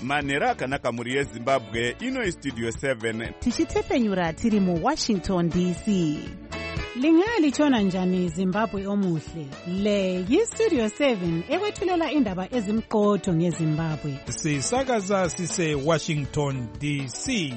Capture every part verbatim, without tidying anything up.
manhero akanaka mhuri yezimbabwe. Ino istudio seven tichitepfenyura tiri muwashington D C. Lingalitshona njani Zimbabwe omuhle? Le yistudio seven ekwethulela indaba ezimqotho ngeZimbabwe. Sisakaza sise Washington D C.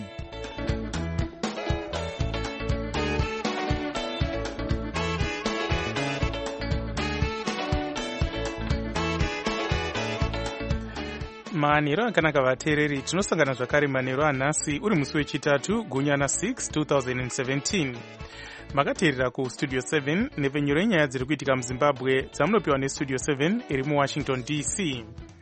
Manhero akanaka vateereri, tinosangana zvakare manhero anhasi uri musi wechitatu gunyana six twenty seventeen. Makateerera ku Studio seven nepfenyuro yenyaya dziri kuitika muZimbabwe dzamunopiwa neStudio seven iri muWashington D C.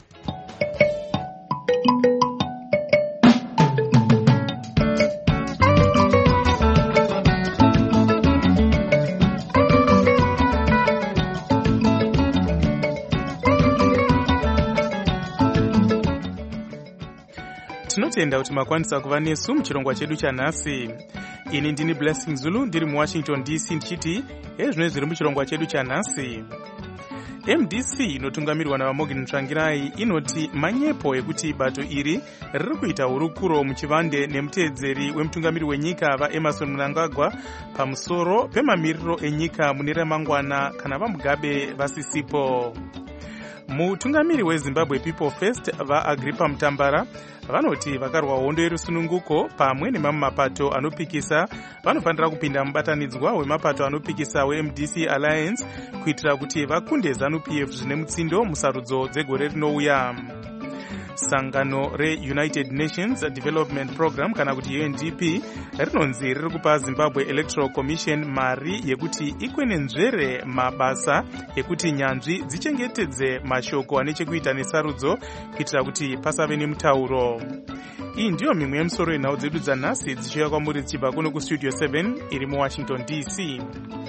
Tinotenda kuti makwanisa kuva nesu muchirongwa chedu chanhasi. Ini ndini Blessing Zulu ndiri muWashington D C ndichiti ezvino zviri muchirongwa chedu chanhasi. M D C inotungamirwa navaMorgan Tsvangirai inoti manyepo ekuti bato iri riri kuita hurukuro muchivande nemuteedzeri wemutungamiri wenyika vaEmmerson Mnangagwa pamusoro pemamiriro enyika mune ramangwana kana vaMugabe vasisipo. Mutungamiri weZimbabwe People First vaAgrippa Mutambara vanoti vakarwa hondo yerusununguko pamwe nemamwe mapato anopikisa vanofanira kupinda mubatanidzwa wemapato anopikisa weM D C Alliance kuitira kuti vakunde ZANU P F zvine mutsindo musarudzo dzegore rinouya. Sangano reUnited Nations Development Program kana kuti U N D P rinonzi riri kupa Zimbabwe Electoral Commission mari yekuti ikwenenzvere mabasa ekuti nyanzvi dzichengetedze mashoko ane chekuita nesarudzo kuitira kuti pasave nemutauro. Iyi ndiyo mimwe yemusoro yenhau dzedu dzanhasi dzichiuya kwamuri dzichibva kuno kuStudio seven iri muWashington D C.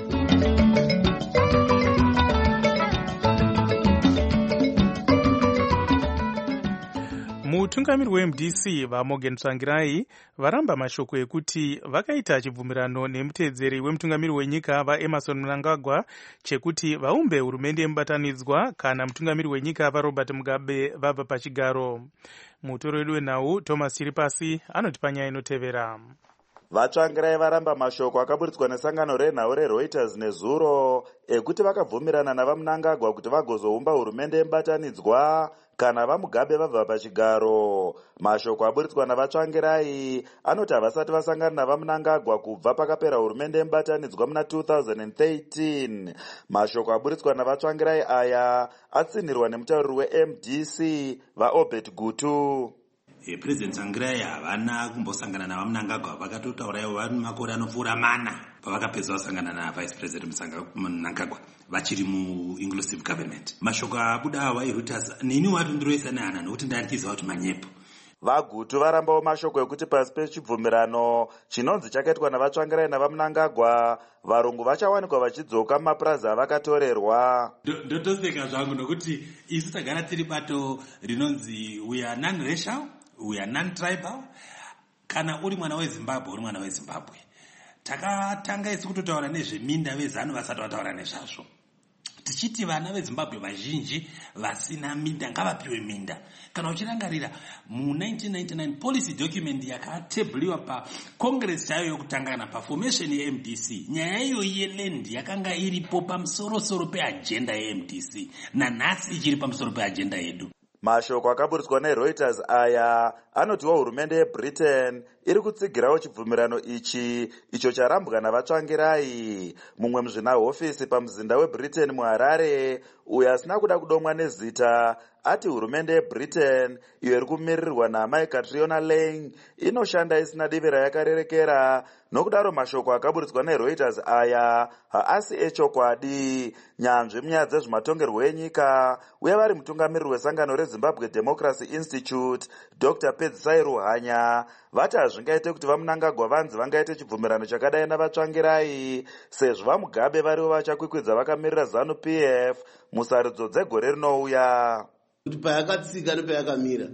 Mutungamiri weM D C vaMorgan Tsvangirai varamba mashoko ekuti vakaita chibvumirano nemuteedzeri wemutungamiri wenyika vaEmmerson Mnangagwa chekuti vaumbe hurumende yemubatanidzwa kana mutungamiri wenyika vaRobert Mugabe vabva pachigaro. Mutoro wedu wenhau Thomas Chiripasi anoti panyaya inotevera. Vatsvangirai varamba mashoko akaburitswa nesangano renhau reReuters nezuro ekuti vakabvumirana navaMnangagwa kuti vagozoumba hurumende yemubatanidzwa kana vaMugabe vabva pachigaro. Mashoko aburitswa navatsvangirai anoti havasati vasangana navaMnangagwa kubva pakapera hurumende yemubatanidzwa muna two thousand thirteen. Mashoko aburitswa navatsvangirai aya atsinhirwa nemutauriri weM D C vaObert Gutu. President Tsvangirai havana kumbosangana navaMnangagwa, vakatotaurawo vari makore anopfuura mana pavakapedza vasangana naVice President Mnangagwa vachiri muinclusive government. Mashoko abuda awa eReuters nini wati ndiroisa nehana nokuti ndarichiziva kuti manyepo. VaGutu varambawo mashoko ekuti pasi pechibvumirano chinonzi chakaitwa navatsvangirai navaMnangagwa varungu vachawanikwa vachidzoka mumapurazi avakatorerwa. Ndotoseka zvangu nokuti isu tagara tiri bato rinonzi we are non-racial, we are non-tribal. Kana uri mwana weZimbabwe uri mwana weZimbabwe. Takatanga isu kutotaura nezveminda vezanu vasati vataura nezvazvo. Tichiti vana veZimbabwe vazhinji vasina minda ngavapiwe minda. Kana uchirangarira mu nineteen ninety-nine policy document yakatebhuliwa pa Congress chayo yokutangana pa formation yeM D C, nyaya iyo yeland yakanga iripo pamusoro soro peagenda yeM D C nanhasi ichiri pamusoro peagenda yedu. Mashoko akaburitswa neReuters aya anotiwa hurumende yeBritain iri kutsigirawo chibvumirano ichi icho charambwa navatsvangirai. Mumwe muzvinahofisi pamuzinda weBritain muHarare uyo asina kuda kudomwa nezita ati hurumende yeBritain iyo iri kumirirwa naMai Catriona Laing inoshanda isina divi rayakarerekera. Nokudaro mashoko akaburitswa neReuters aya haasi echokwadi. Nyanzvi munyaya dzezvematongerwo enyika uye vari mutungamiriri wesangano reZimbabwe Democracy Institute Doctor Pedzisai Ruhanya vati hazvingaite kuti vaMnangagwa vanzi vangaite chibvumirano chakadai navatsvangirai sezvo vaMugabe varivo vachakwikwidza vakamirira ZANU P F musarudzo dzegore rinouya. Kuti payakatsika nepayakamira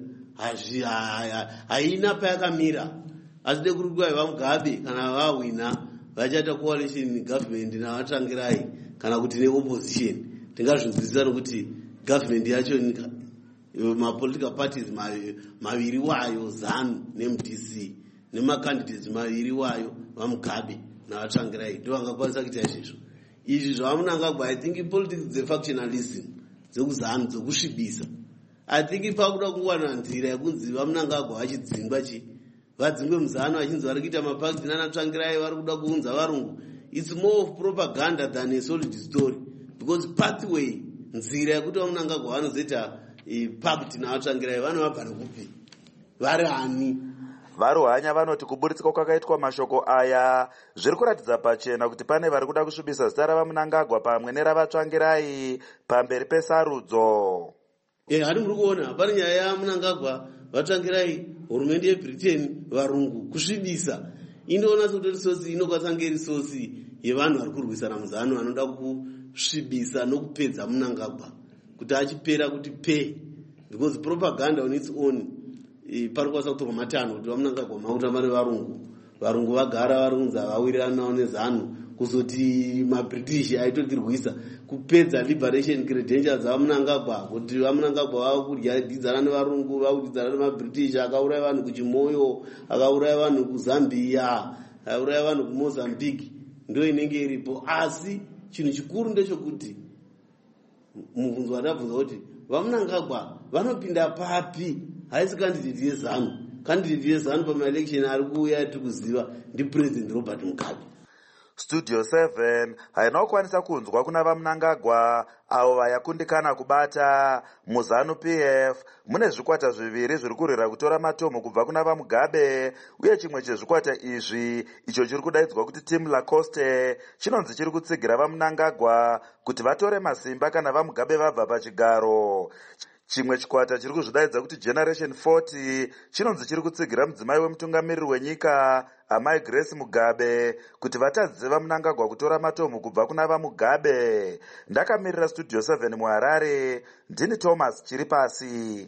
haina payakamira, asi dekurukuva vaMugabe kana vawina vachaita coalition government navatsvangirai kana kuti neopposition tingazvinzwisisa nokuti government yacho mapolitical parties maviri wayo ZANU neM D C nemacandidates maviri wayo vaMugabe navatsvangirai ndo vangakwanisa kuita izvezvo. Izvi zvavaMunangagwa I think politics dzefactionalism dzekuZANU dzokusvibisa. I think pakuda kuwana nzira yekunzi vaMunangagwa vachidzingwa chi vadzingwe muZANU vachinzi vari kuita mapakti nanatsvangirai vari kuda kuunza varungu. It's more of propaganda than a solid story because pathway nzira yekuti vaMunangagwa vanozoita pakti navatsvangirai vanovabva nekupi vari ani. Varuhanya vanoti kuburitsika kwakaitwa mashoko aya zviri kuratidza pachena kuti pane vari kuda kusvibisa zita ravaMunangagwa pamwe neravatsvangirai pamberi pesarudzo. Eh, hari muri kuona pane nyaya yaMunangagwa vatsvangirai hurumende yeBritain varungu kusvibisa inoona kuti risosi inokwanisa kunge risosi yevanhu vari kurwisana muZANU vanoda kusvibisa nokupedza Munangagwa kuti achipera kuti pe because propaganda on its own pari kwanisa kutorwa matanho kuti vaMunangagwa makutamba nevarungu varungu vagara varunza vawirirana nawo neZANU kuzoti maBritish aitotirwisa kupedza liberation credentials vaMunangagwa kuti vaMunangagwa vakudyidzana nevarungu vakudyidzana nemaBritish akauraya vanhu kuChimoyo akauraya vanhu kuZambia akauraya vanhu kuMozambique ndo inenge iripo. Asi chinhu chikuru ndechekuti mubvunzo wandabvunza kuti vaMunangagwa vanopinda papi haisi candidate yeZANU. Candidate yeZANU pamaelection ari kuuya tiri kuziva ndiPresident Robert Mugabe. Studio seven haina kukwanisa kunzwa kuna vaMunangagwa avo vayakundikana kubata muZANU P F. Mune zvikwata zviviri zviri kurira kutora matomo kubva kuna vaMugabe uye chimwe chezvikwata izvi icho chiri kudaidzwa kuti Team Lacoste chinonzi chiri kutsigira vaMunangagwa kuti vatore masimba kana vaMugabe vabva pachigaro. Chimwe chikwata chiri kuzvidaidza kuti Generation forty chinonzi chiri kutsigira mudzimai wemutungamiriri wenyika amai Grace Mugabe kuti vatadzise vaMunangagwa kutora matomo kubva kuna vaMugabe. Ndakamirira Studio seven muHarare, ndini Thomas Chiripasi.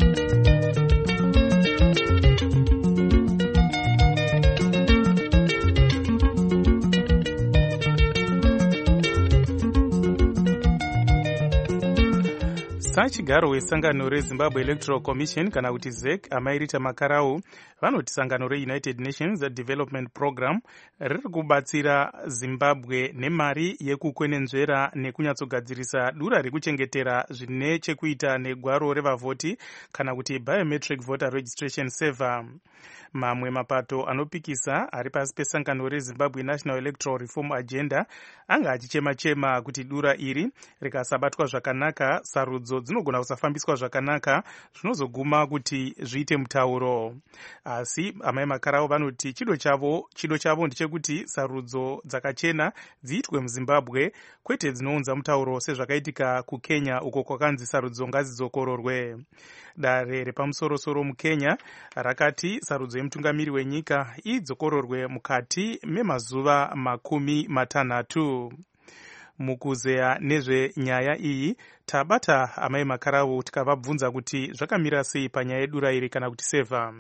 Sachigaro wesangano reZimbabwe Electoral Commission kana kuti Z E C amai Rita Makarau vanoti sangano reUnited Nations Development Program riri kubatsira Zimbabwe nemari yekukwenenzvera nekunyatsogadzirisa dura rekuchengetera zvine chekuita negwaro revavhoti kana kuti biometric voter registration server. Mamwe mapato anopikisa ari pasi pesangano reZimbabwe National Electoral Reform Agenda anga achichema-chema kuti dura iri rikasabatwa zvakanaka sarudzo dzinogona kusafambiswa zvakanaka zvinozoguma kuti zviite mutauro. Asi amai Makarau vanoti chido chavo chido chavo ndechekuti sarudzo dzakachena dziitwe muZimbabwe kwete dzinounza mutauro sezvakaitika kuKenya uko kwakanzi sarudzo ngadzizokororwe. Dare repamusoro-soro muKenya rakati sarudzo yemutungamiri wenyika idzokororwe mukati memazuva makumi matanhatu. Mukuzeya nezvenyaya iyi tabata amai Makarau tikavabvunza kuti zvakamira sei panyaya yedura iri kana kuti seva.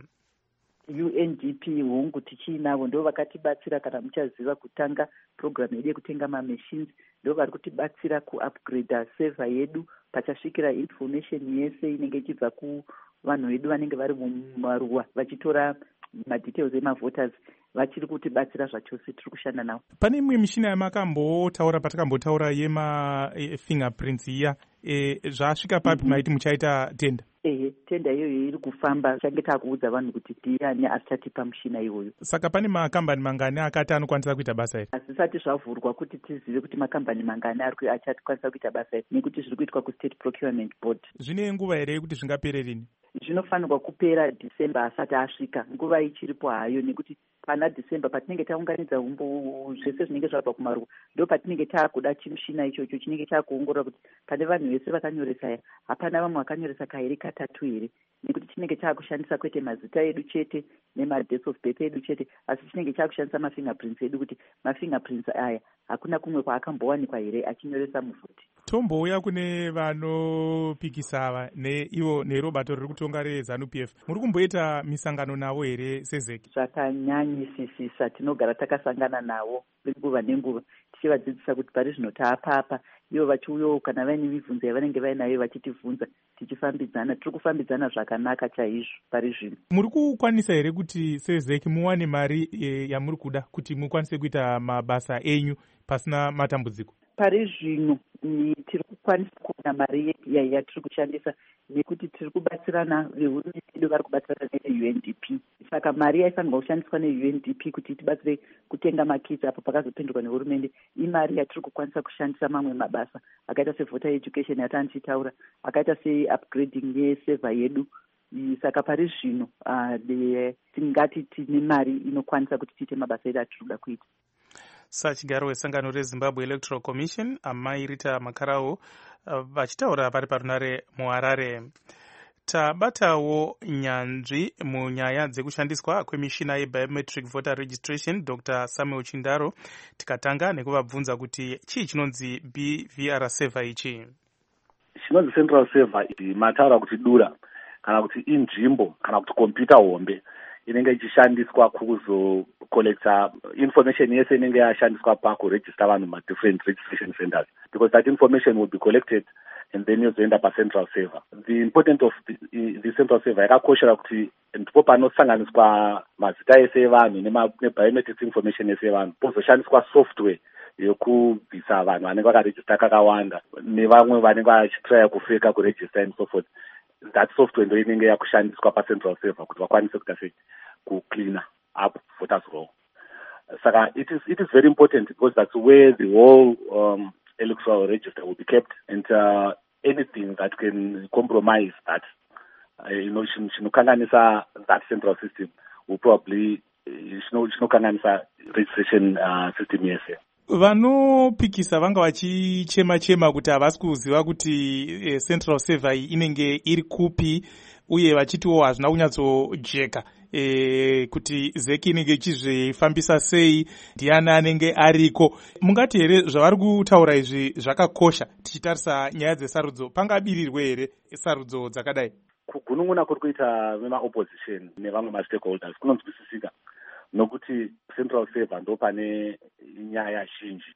U N D P hungu tichinavo ndo vakatibatsira kana muchaziva kutanga program yedu yekutenga mamachines ndo vari kutibatsira kuupgrade server yedu pachasvikira information yese inenge ichibva kuvanhu vedu vanenge vari mumaruwa vachitora madetails emavoters vachiri kutibatsira zvachose tiri kushanda navo. Pane imwe mishina yamakambotaura patakambotaura yema fingerprints iya e, zvasvika papi maiti muchaita tenda? Ehe, tenda iyoyo iri kufamba change takuudza vanhu kuti ndiani achatipa mushina iyoyo. Saka pane makambani mangani akati anokwanisa kuita basa iri? Hazvisati zvavhurwa kuti tizive kuti makambani mangani ari achatikwanisa kuita basa iri nekuti zviri kuitwa kuState Procurement Board. Zvine nguva here kuti zvingapere rini? Zvinofanirwa kupera December asati asvika, nguva ichiripo hayo nekuti pana December patinenge taunganidza umbo zvese zvinenge zvabva kumaruwa ndo patinenge taakuda chimushina ichocho chinenge chaakuongorora kuti pane vanhu vese vakanyoresa hapana vamwe vakanyoresa kairi katatu here nekuti chinenge chaakushandisa kwete mazita edu chete nemadates of birth edu chete asi chinenge chaakushandisa mafingerprints edu kuti mafingerprints aya hakuna kumwe kwaakambowanikwa here achinyoresa muvhoti. Tombouya kune vanopikisa ava neivo nerobato riri kutonga reZANU P F, muri kumboita misangano navo here sezeki? Zvakanyanyisisisa, tinogara takasangana navo nguva nenguva tichivadzidzisa kuti pari zvino taapapa, ivo vachiuyawo kana vaine mibvunzo yavanenge vainayo vachitivhunza, tichifambidzana. Tiri kufambidzana zvakanaka chaizvo pari zvino. Muri kukwanisa here kuti sezeki muwane mari e, yamuri kuda kuti mukwanise kuita mabasa enyu pasina matambudziko? Pari zvino tiri kukwanisa kuona mari yatiri kushandisa nekuti tiri kubatsirana, vehurumende yedu vari kubatsirana ne-U N D P. Saka mari yaifanirwa kushandiswa ne-U N D P kuti tibatsire kutenga makitsi apo pakazopindurwa nehurumende, imari yatiri kukwanisa kushandisa mamwe mabasa akaita se-voter education yatanga tichitaura, akaita se-upgrading yesevha yedu. Saka pari zvino uh, tingati tine mari inokwanisa kuti tiite mabasa edu atiri kuda kuita. Sachigaro wesangano reZimbabwe Electoral Commission Amai Rita Makarau vachitaura vari parunare muHarare. Tabatawo nyanzvi munyaya dzekushandiswa kwemishina yebiometric voter registration Doctor Samuel Chindaro, tikatanga nekuvabvunza kuti chii chinonzi B V R server ichi. Chinonzi central server mataura kuti dura kana kuti inzvimbo kana kuti kompyuta hombe inenge ichishandiswa kuzocollecta information yese inenge yashandiswa pakuregister vanhu ma-different registration centers, because that information will be collected and then yozoenda pa-central server. The importance of the, the central server yakakoshera kuti ndipo panosanganiswa mazita ese evanhu nebiometrics information ese evanhu, pozoshandiswa software yekubvisa vanhu vanenge vakaregister kakawanda nevamwe vanenge vachitraya kufeka kuregister and so forth. That software ndo inenge yakushandiswa pa-central server kuti vakwanise kuita sei kucleana up voters roll. Saka it is it is very important because that's where the whole um, electoral register will be kept, and uh, anything that can compromise that, uh, you know, chinokanganisa that central system will probably chinokanganisa registration uh, system yese. Vanopikisa vanga vachichema chema kuti havasi kuziva kuti eh, central server iyi inenge iri kupi, uye vachitiwo hazvina kunyatsojeka e, kuti zeki inenge ichizvifambisa sei, ndiani anenge ariko. Mungati here zvavari kutaura izvi zvakakosha tichitarisa nyaya dzesarudzo, pangabirirwe here sarudzo dzakadai? Kugunun'una kuri kuita vema-opposition nevamwe ma-stakeholders kunonzwisisika, nokuti central server ndo pane nyaya zhinji,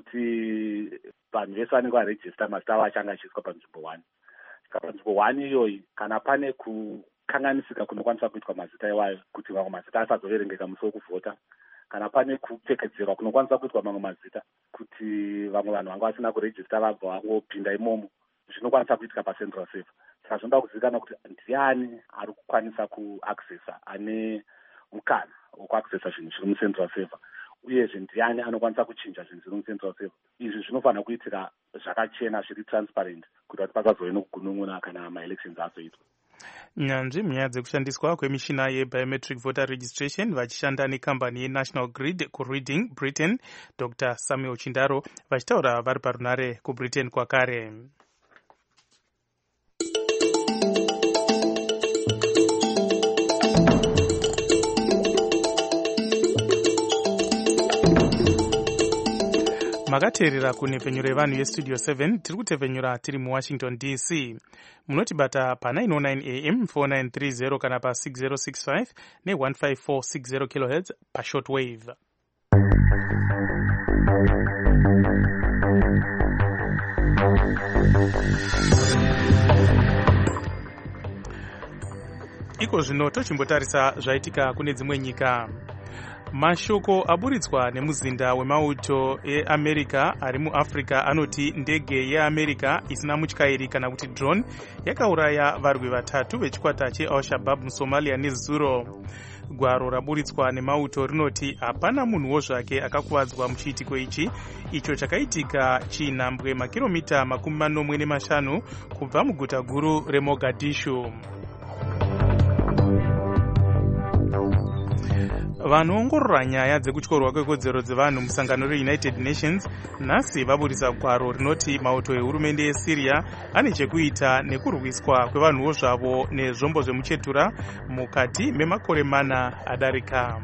nokuti vanhu vese vanenge varegister mazita avo achanga achiiswa panzvimbo one. Saka panzvimbo one iyoyi kana pane kukanganisika kunokwanisa kuitwa mazita iwayo kuti mamwe mazita asazoverengeka musi wekuvhota, kana pane kupfekedzerwa kunokwanisa kuitwa mamwe mazita kuti vamwe vanhu vanga vasina kuregister vabva vangopinda imomo, zvinokwanisa kuitika pacentral server. Saka zvinoda kuzivikanwa kuti ndiani ari kukwanisa kuaccessa, ane mukana wekuaccessa zvinhu zviri mucentral server, uyezve ndiani anokwanisa kuchinja zvinhu zviri mucentral server. Izvi zvinofanira kuitika zvakachena, zviri transparent, kuita kuti pasazove nokugunun'una kana ma-elections azoitwa. Nyanzvi munyaya dzekushandiswa kwemishina yebiometric voter registration vachishanda nekambani yeNational Grid kuReading Britain, Doctor Samuel Chindaro vachitaura vari parunare kuBritain kwakare. Makateerera kunhepfenyuro yevanhu yestudio seven, tiri kutepfenyura tiri muWashington D C. Munotibata pa nine oh nine A M four nine three zero kana pa six zero six five ne one five four six zero kilohertz pa shortwave. Iko zvino tochimbotarisa zvaitika kune dzimwe nyika. Mashoko aburitswa nemuzinda wemauto eAmerica ari muAfrica anoti ndege yeAmerica isina mutyairi kana kuti drone yakauraya varwi vatatu vechikwata cheAl-Shabaab muSomalia nezuro. Gwaro raburitswa nemauto rinoti hapana munhuwo zvake akakuvadzwa muchiitiko ichi, icho chakaitika chinhambwe makiromita makumi manomwe nemashanu kubva muguta guru reMogadishu. Vanoongorora nyaya dzekutyorwa kwekodzero dzevanhu musangano reUnited Nations nhasi vaburisa gwaro rinoti mauto ehurumende yeSyria ane chekuita nekurwiswa kwevanhuwo zvavo nezvombo zvemuchetura mukati memakore mana adarika.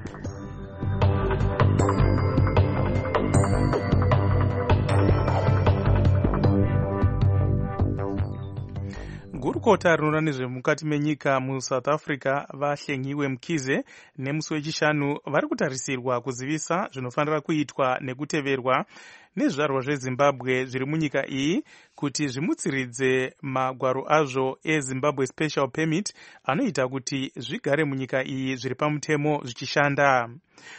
Gurukota rinoona nezvemukati menyika muSouth Africa vaHlengiwe Mkhize nemusi wechishanu vari kutarisirwa kuzivisa zvinofanira kuitwa nekuteverwa nezvizvarwa zvezimbabwe zviri munyika iyi kuti zvimutsiridze magwaro azvo ezimbabwe special permit anoita kuti zvigare munyika iyi zviri pamutemo zvichishanda.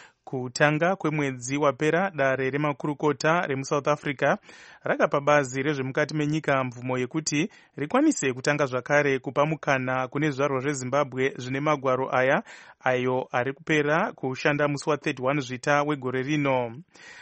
Kutanga kwemwedzi wapera, dare remakurukota remusouth Africa rakapa bazi rezvemukati menyika mvumo yekuti rikwanise kutanga zvakare kupa mukana kune zvizvarwa zvezimbabwe zvine magwaro aya ayo ari kupera kushanda musi wa thirty one zvita wegore rino.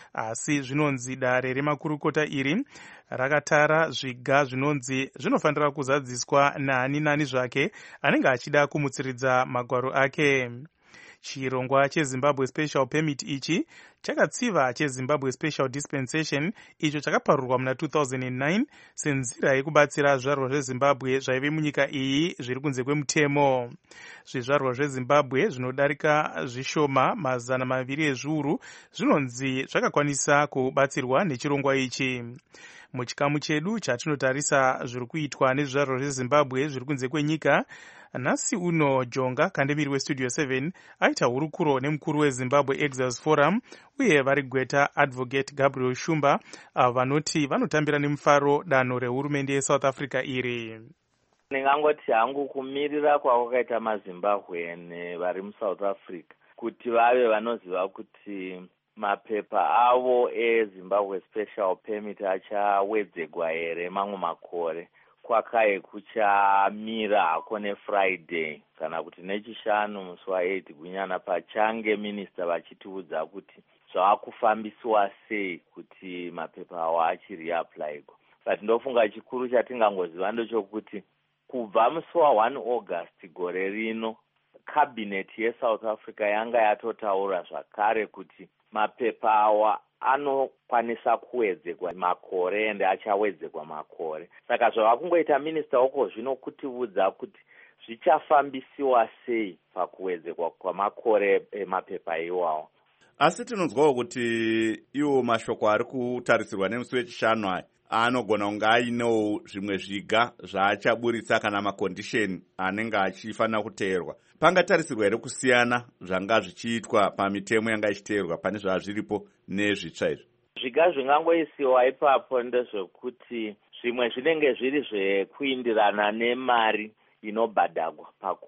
Asi zvinonzi dare remakurukota iri rakatara zviga zvinonzi zvinofanira kuzadziswa naani nani zvake anenge achida kumutsiridza magwaro ake. Chirongwa chezimbabwe special permit ichi chakatsiva chezimbabwe special dispensation icho chakaparurwa muna two thousand nine senzira yekubatsira zvizvarwa zvezimbabwe zvaive munyika iyi zviri kunze kwemutemo. Zvizvarwa zvezimbabwe zvinodarika zvishoma mazana maviri ezviuru zvinonzi zvakakwanisa kubatsirwa nechirongwa ichi. Muchikamu chedu chatinotarisa zviri kuitwa nezvizvarwa zvezimbabwe zviri kunze kwenyika, nhasi uno Jonga Kandemiri westudio seven aita hurukuro nemukuru weZimbabwe Exiles Forum uye vari gweta Advocate Gabriel Shumba vanoti vanotambira nemufaro danho rehurumende yeSouth Africa iri. Ndingangoti hangu kumirira kwakaita maZimbabwe vari muSouth Africa kuti vave vanoziva kuti mapepa avo eZimbabwe special permit achawedzegwa here mamwe makore. Kwakaye kuchamira hako neFriday kana kuti nechishanu musi wa8 gunyana pachange minista vachitiudza kuti zvakufambiswa sei kuti mapepa awo achireapplywa. But ndofunga chikuru chatingangoziva ndechokuti kubva musi wa one August gore rino cabinet yeSouth Africa yanga yatotaura zvakare kuti mapepa awa anokwanisa kuwedzekwa makore ende achawedzekwa makore. Saka zvavakungoita minista uko zvino kutiudza kuti zvichafambisiwa sei pakuwedzekwa kwamakore emapepa iwawo. Asi tinonzwawo kuti iwo mashoko ari kutarisirwa nemusi wechishanu aya anogona kunge ainewo zvimwe zviga zvaachaburitsa kana makondisheni anenge achifanira kuteerwa. Pangatarisirwa here kusiyana zvanga zvichiitwa pamitemo yanga ichiteerwa pane zvazviripo nezvitsva izvi? Zviga zvingangoisiwa ipapo ndezvekuti zvimwe zvinenge zviri zvekuindirana nemari inobhadhagwa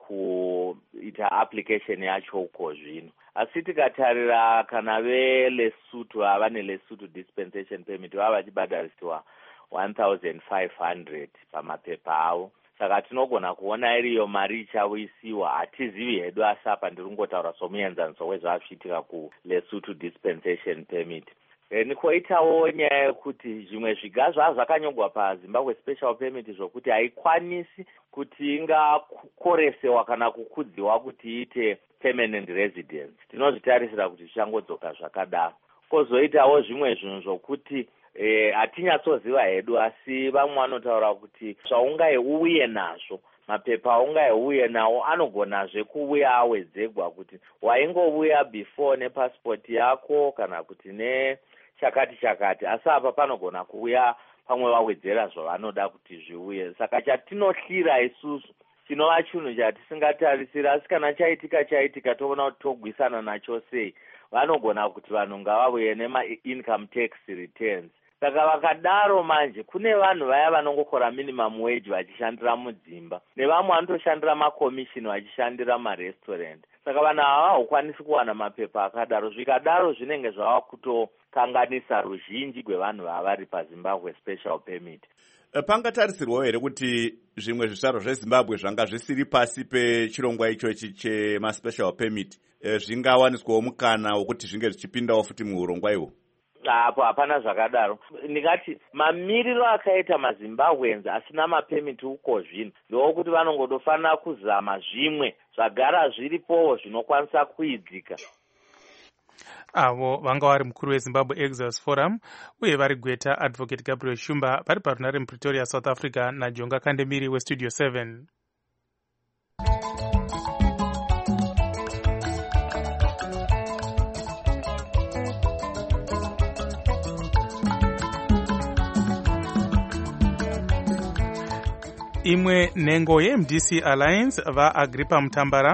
pakuita application yacho uko zvino. Asi tikatarira kana veLesotho ava neLesotho dispensation permit vava vachibhadharisiwa one thousand five hundred pamapepa avo. Saka tinogona kuona iriyo mari ichauyisiwa. Hatizivi hedu asi apa ndiri kungotaura somuenzaniso wezvazviitika kuLesotho dispensation permit. Nikoitawo nyaya yekuti zvimwe zviga zvava zvakanyogwa paZimbabwe special permit zvokuti haikwanisi kuti ingakoresewa kana kukudziwa kuti iite permanent residence. Tinozvitarisira kuti zvichangodzoka zvakadaro. Kozoitawo zvimwe zvinhu zvokuti hatinyatsoziva eh, hedu asi vamwe vanotaura kuti zvaungauye nazvo mapepa aungauye nawo anogonazve kuuya awedzegwa kuti waingouya before nepassport yako kana kuti ne chakati chakati, asi apa panogona kuuya pamwe vawedzera zvavanoda kuti zviuye. Saka chatinohlira isusu chinova chinhu chatisingatarisira, asi kana chaitika chaitika toona kuti togwisana nacho sei. Vanogona kuti vanhu ngavauye nema-income tax returns. Saka vakadaro manje kune vanhu vaya vanongokora minimum wage vachishandira mudzimba, nevamwe vanotoshandira makomishini vachishandira marestaurant. Saka vanhu ava havakwanisi kuwana mapepa akadaro. Zvikadaro zvinenge zvava kutokanganisa ruzhinji rwevanhu vava vari paZimbabwe special permit. Pangatarisirwawo here kuti zvimwe zvizvarwa zveZimbabwe zvanga zvisiri pasi pechirongwa ichochi chemaspecial permit zvingawaniswawo mukana wokuti zvinge zvichipindawo futi muurongwa ihwo? Apo hapana zvakadaro. Ndingati mamiriro akaita maZimbabweans asina mapemiti uko zvino ndokuti vanongodofanira kuzama zvimwe zvagara zviripowo zvinokwanisa kuidzika. Avo vanga vari mukuru weZimbabwe Exiles Forum uye vari gweta Advocate Gabriel Shumba vari parunare muPretoria, South Africa, naJonga Kandemiri weStudio seven. Imwe nhengo yeM D C Alliance vaAgrippa Mutambara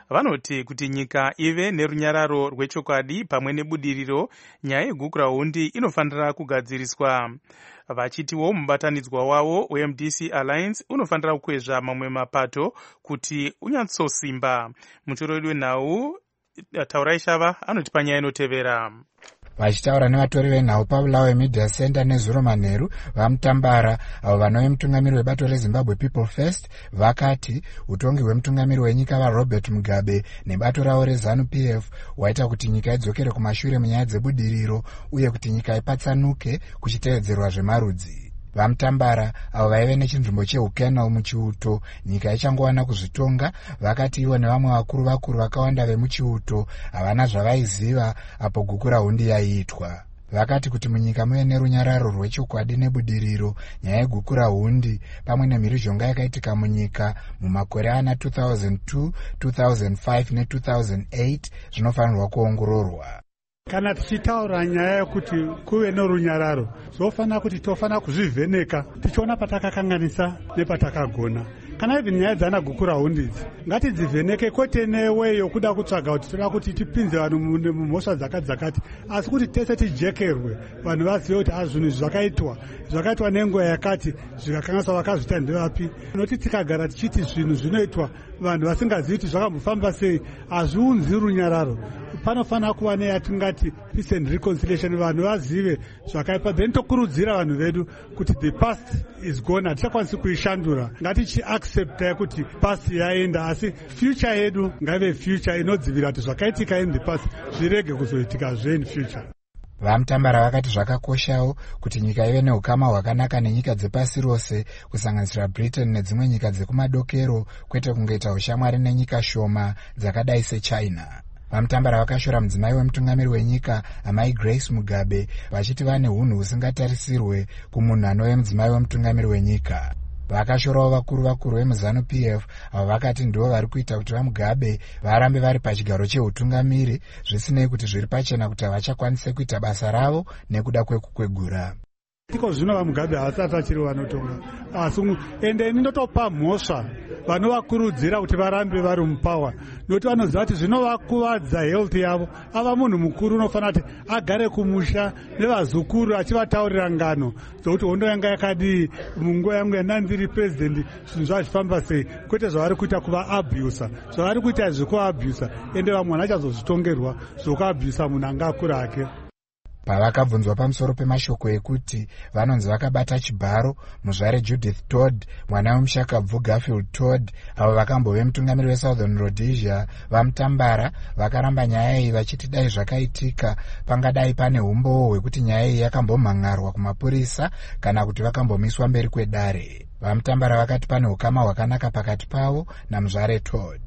vanoti kuti nyika ive nerunyararo rwechokwadi pamwe nebudiriro, nyaya yegukura hundi inofanira kugadziriswa. Vachitiwo mubatanidzwa wavo we M D C Alliance unofanira kukwezva mamwe mapato kuti unyatsosimba. Mutorori wenhau Taurai Shava anoti panyaya inotevera. Vachitaura nevatori venhau paBulawayo Media Center nezuro manheru vaMutambara avo vanove mutungamiri webato reZimbabwe People First vakati utongi hwemutungamiri wenyika vaRobert Mugabe nebato ravo reZANU P F hwaita kuti nyika idzokere kumashure munyaya dzebudiriro uye kuti nyika ipatsanuke kuchitevedzerwa zvemarudzi. VaMutambara avo vaive nechinzvimbo cheUkenal muchiuto nyika ichangowana kuzvitonga vakati ivo nevamwe vakuru vakuru vakawanda vemuchiuto havana zvavaiziva apo gukura hundi yaiitwa. Vakati kuti munyika muve nerunyararo rwechokwadi nebudiriro, nyaya yegukura hundi pamwe nemhirizhonga yakaitika munyika mumakore ana two thousand two, two thousand five ne two thousand eight zvinofanirwa kuongororwa. Kana tichitaura nyaya yekuti kuve norunyararo, zvofanira kuti tofanira kuzvivheneka tichiona patakakanganisa nepatakagona. Kana even nyaya dzana gukura hundi ngatidzivheneke kwete newe yokuda kutsvaga kuti toda kuti tipinze vanhu mumhosva dzakadzakati, asi kuti tese tijekerwe vanhu vazive kuti azvinhu zvakaitwa zvakaitwa nenguva yakati zvikakanganiswa vakazviita ndevapi. Noti tikagara tichiti zvinhu zvinoitwa vanhu vasingazivi kuti zvakambofamba sei hazviunzi runyararo. Panofanira kuva neyatingati peace and reconciliation, vanhu vazive zvakaipa, then tokurudzira vanhu vedu kuti the past is gone, hatichakwanisi kuishandura. Ngatichiaccepta kuti past yaenda, asi future yedu ngaive future inodzivira kuti zvakaitika in the past zvirege kuzoitika zve in future. VaMutambara vakati zvakakoshawo kuti nyika ive neukama hwakanaka nenyika dzepasi rose kusanganisira Britain nedzimwe nyika dzekumadokero, kwete kungoita ushamwari nenyika shoma dzakadai seChina. VaMutambara vakashora mudzimai wemutungamiri wenyika amai Grace Mugabe vachiti vane hunhu husingatarisirwe kumunhu anove mudzimai wemutungamiri wenyika. Vakashorawo vakuru vakuru vemuZANU P F avo vakati ndivo vari kuita kuti vaMugabe varambe vari pachigaro cheutungamiri zvisinei kuti zviri pachena kuti havachakwanise kuita basa ravo nekuda kwekukwegura. Tiko zvino vaMugabe havasati vachiri vanotonga, asi ende ndinotopa mhosva vanovakurudzira kuti varambe vari mupawa, nokuti vanoziva kuti zvinovakuvadza health yavo. Ava munhu mukuru unofanira kuti agare kumusha nevazukuru achivataurira ngano dzokuti hondo yanga yakadii munguva yangu yandandiri president, zvinhu zvazvifamba sei, kwete zvavari kuita kuvaabhusa. Zvavari kuita zvekuabhusa, ende vamwe vanachazozvitongerwa zvokuabhusa munhu anga akura hake. Pavakabvunzwa pamusoro pemashoko ekuti vanonzi vakabata chibharo muzvare Judith Todd mwana wemushakabvu Garfield Todd avo vakambove mutungamiri weSouthern Rhodesia, vaMutambara vakaramba nyaya iyi vachiti dai zvakaitika pangadai pane umbowo hwekuti nyaya iyi yakambomhan'arwa kumapurisa kana kuti vakambomiswa mberi kwedare. VaMutambara vakati pane ukama hwakanaka pakati pavo namuzvare Todd.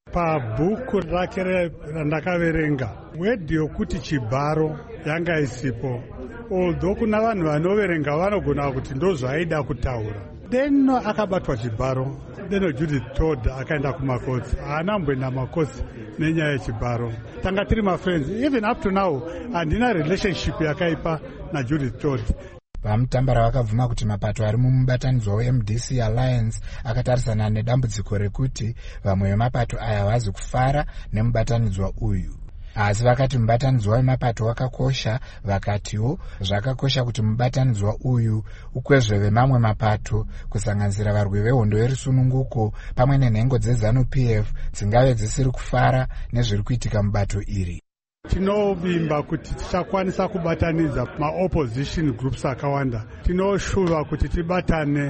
Pabhuku rake randakaverenga wedhi yokuti chibharo yanga isipo, although kuna vanhu vanoverenga vanogona kuti ndozvaaida kutaura. Then akabatwa chibharo, then Judith Todd akaenda kumakotsi, haana kumboenda makotsi nenyaya yechibharo. Tanga tiri mafriends, even up to now handina relationship yakaipa naJudith Todd. VaMutambara vakabvuma kuti mapato ari mumubatanidzwa weM D C Alliance akatarisana nedambudziko rekuti vamwe vemapato aya havazi kufara nemubatanidzwa uyu. Asi vakati mubatanidzwa wemapato wakakosha, vakatiwo zvakakosha kuti mubatanidzwa uyu ukwezve vemamwe mapato kusanganisira varwi vehondo yerusununguko pamwe nenhengo dzeZANU P F dzingave dzisiri kufara nezviri kuitika mubato iri. Tinovimba kuti tichakwanisa kubatanidza maopposition groups akawanda. Tinoshuva kuti tibatane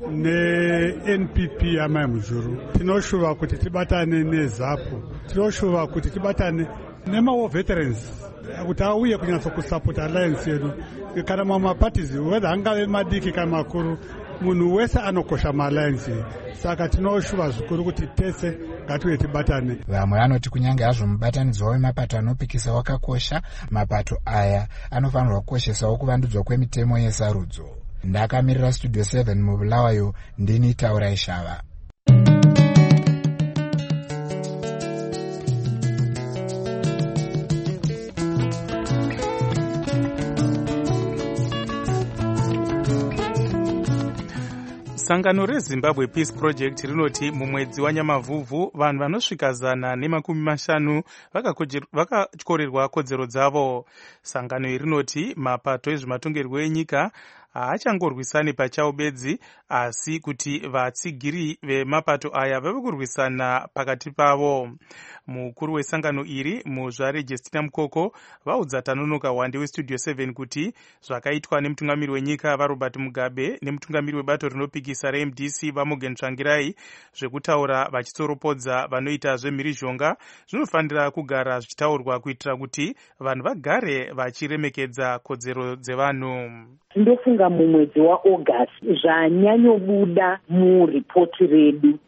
neN P P yamai mujuru, tinoshuva kuti tibatane neZAPU, tinoshuva kuti tibatane nemawo veterans kuti auye kunyatso kusapota alliance yedu. Kana mamwe maparties whether angave madiki kana makuru, munhu wese anokosha maalliance. Saka tinoshuva zvikuru kuti tese ngatiuye tibatane. Vamwe vanoti kunyange hazvo mubatanidzwa wemapato anopikisa wakakosha, mapato aya anofanirwa kukoshesawo kuvandudzwa kwemitemo yesarudzo. Ndakamirira Studio seven muBulawayo, ndini Taurai Shava. Sangano reZimbabwe Peace Project rinoti mumwedzi waNyamavhuvhu vanhu vanosvika zana nemakumi mashanu vakakorerwa kodzero dzavo. Sangano iri rinoti mapato ezvematongerwo enyika haachangorwisani pachawo bedzi, asi kuti vatsigiri vemapato aya vave kurwisana pakati pavo. Mukuru wesangano iri muzvare Justina Mukoko vaudza Tanonoka Wande weStudio seven kuti zvakaitwa nemutungamiri wenyika vaRobert Mugabe nemutungamiri webato rinopikisa reM D C vaMorgan Tsvangirai zvekutaura vachitsoropodza vanoita zvemhirizhonga zvinofanira kugara zvichitaurwa kuitira kuti vanhu vagare vachiremekedza kodzero dzevanhu. Ndofunga mumwedzi waAugust zvanyanyobuda muripoti redu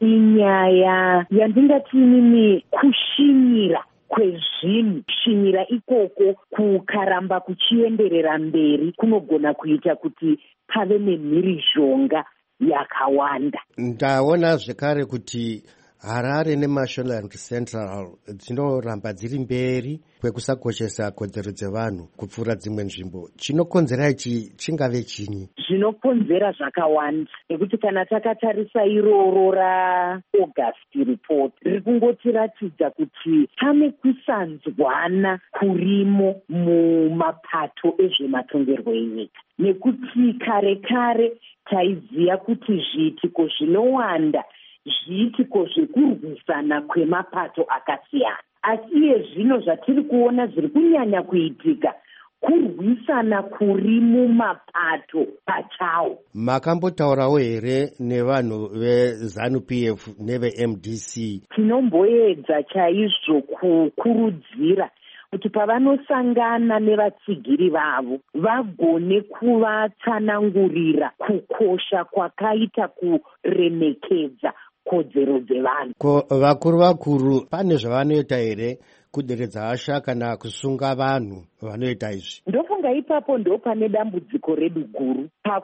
inyaya yandingati inini kushinyira kwezvinhu. Kushinyira ikoko kukaramba kuchienderera mberi kunogona kuita kuti pave nemhirizhonga yakawanda. Ndaona zvekare kuti Harare neMashonaland Central dzinoramba dziri mberi kwekusakoshesa kodzero dzevanhu kupfuura dzimwe nzvimbo. Chinokonzera ichi chingave chinyi? Zvinokonzera zvakawanda, nekuti kana takatarisa iroro raAugust report riri kungotiratidza kuti pane kusanzwana kurimo mumapato ezvematongerwo enyika, nekuti kare kare taiziva kuti zviitiko zvinowanda zviitiko zvekurwisana kwemapato akasiyana, asi iye zvino zvatiri kuona zviri kunyanya kuitika kurwisana kuri mumapato pachawo. Makambotaurawo here nevanhu veZANU P F neveM D C? Tinomboedza chaizvo kukurudzira kuti pavanosangana nevatsigiri vavo vagone kuvatsanangurira kukosha kwakaita kuremekedza kodzero dzevanhu. Ko vakuru vakuru pane zvavanoita here kuderedza hasha kana kusunga vanhu vanoita izvi? Ndofunga ipapo ndo pane dambudziko redu guru,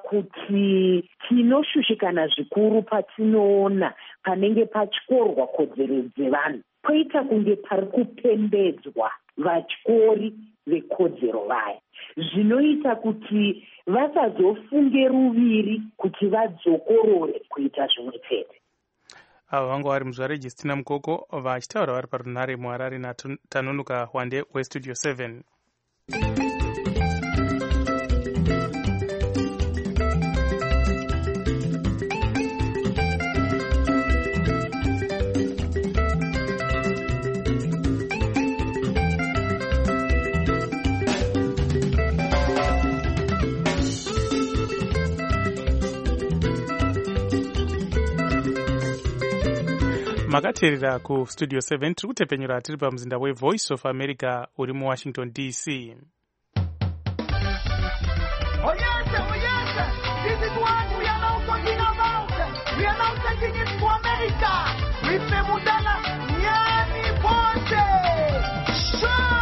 pakuti tinoshushikana zvikuru patinoona panenge pachkorwa kodzero dzevanhu koita kunge pari kupembedzwa vatyori vekodzero vaya, zvinoita kuti vasazofunge ruviri kuti vadzokorore kuita zvimwe chete. Ava vanga vari muzvare Justina Mukoko vachitaura vari parunhare muHarare naTanonoka Wande weStudio seven. Makateerera kuStudio seven tiri kutepenyura tiri pamuzinda weVoice of America uri muWashington D C. Oh yes, oh yes, this is what we are now talking about. We are now taking it to America. Ripemudala Nyani Ponte Show.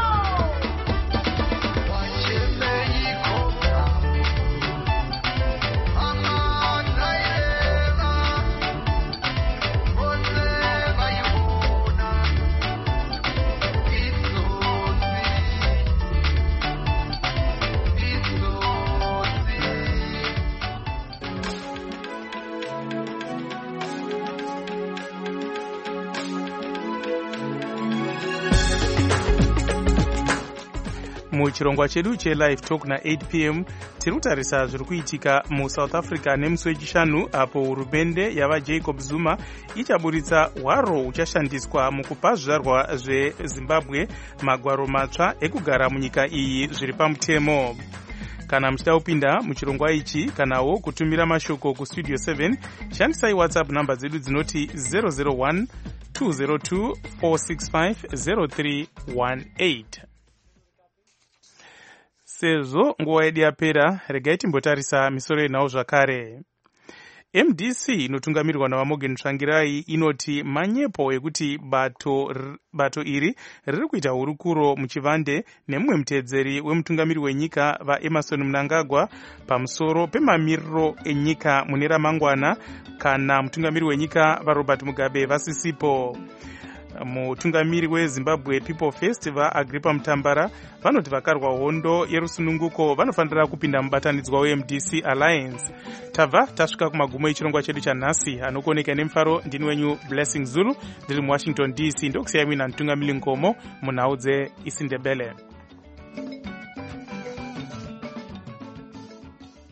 Muchirongwa chedu cheLive Talk na eight p m tiri kutarisa zviri kuitika muSouth Africa nemusi wechishanu apo hurumende yavaJacob Zuma ichaburitsa hwaro huchashandiswa mukupa zvizvarwa zveZimbabwe magwaro matsva ekugara munyika iyi zviri pamutemo. Kana muchida kupinda muchirongwa ichi kanawo kutumira mashoko kuStudio seven, shandisai WhatsApp namba dzedu dzinoti zero zero one two zero two four six five zero three one eight. Sezvo nguva yedu yapera, regai timbotarisa misoro yenhau zvakare. M D C inotungamirwa navaMorgan Tsvangirai inoti manyepo ekuti bato, bato iri riri kuita hurukuro muchivande nemumwe muteedzeri wemutungamiri wenyika vaEmerson Mnangagwa pamusoro pemamiriro enyika mune ramangwana kana mutungamiri wenyika vaRobert Mugabe vasisipo. mutungamiri wezimbabwe people first vaagripa mutambara vanoti vakarwa hondo yerusununguko vanofanira kupinda mubatanidzwa we M D C alliance. Tabva tasvika kumagumo echirongwa chedu chanhasi. Anokuoneka nemufaro ndini wenyu Blessing Zulu ndiri muwashington D C. Ndokusiyai muina mutungamiri Ngomo munhau dzeIsindebele.